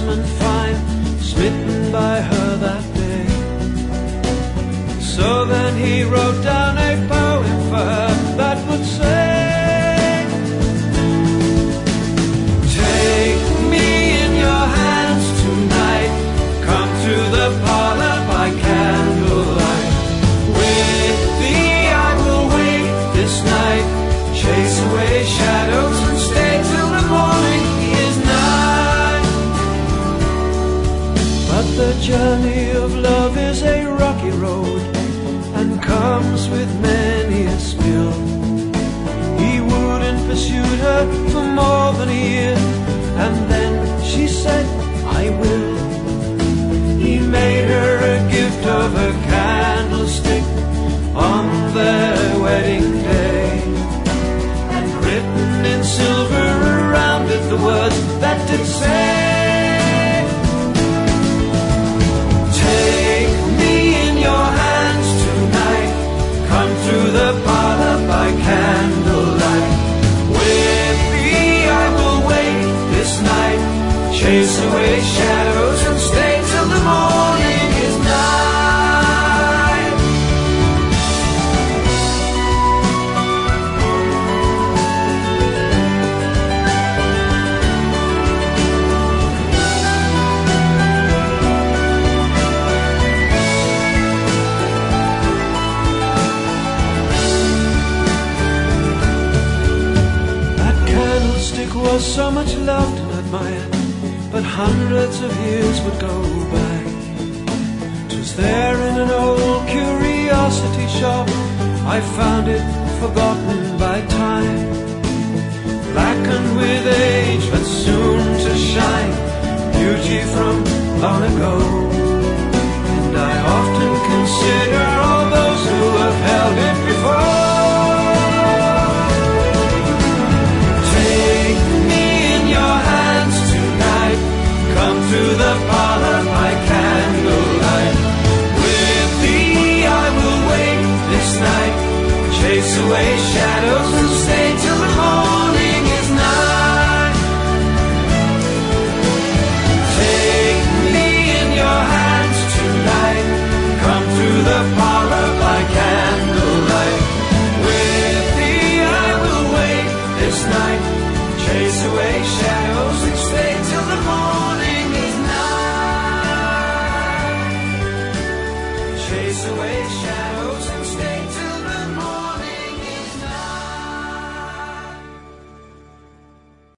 kinsman fine, smitten by her that day. So then he wrote down a poem for her that would say, take me in your hands tonight, come to the parlor by candlelight. With thee I will wait this night, chase away shadows and stay till the morning is nigh. But the journey of love is a rocky road and comes with many a spill. He wouldn't pursue her for more than a year, and then she said, I will. He made her a gift of a candlestick on their wedding day, and written in silver around it the words that did say, take me in your hands tonight, come through the parlor by candlelight. With thee I will wait this night, chase away shadows and stay till the morning is nigh. That candlestick was so much loved and admired, but hundreds of years would go by. 'Twas there in an old curiosity shop I found it, forgotten by time, blackened with age but soon to shine, beauty from long ago. And I often consider all those who have held it before. Take me in your hands tonight, come through the parlor by candlelight. With thee I will wait this night, chase away shadows and stay till the morning is nigh. Take me in your hands tonight, come through the parlor by candlelight. With thee I will wait this night, chase away shadows and stay till the morning is nigh. Chase away shadows.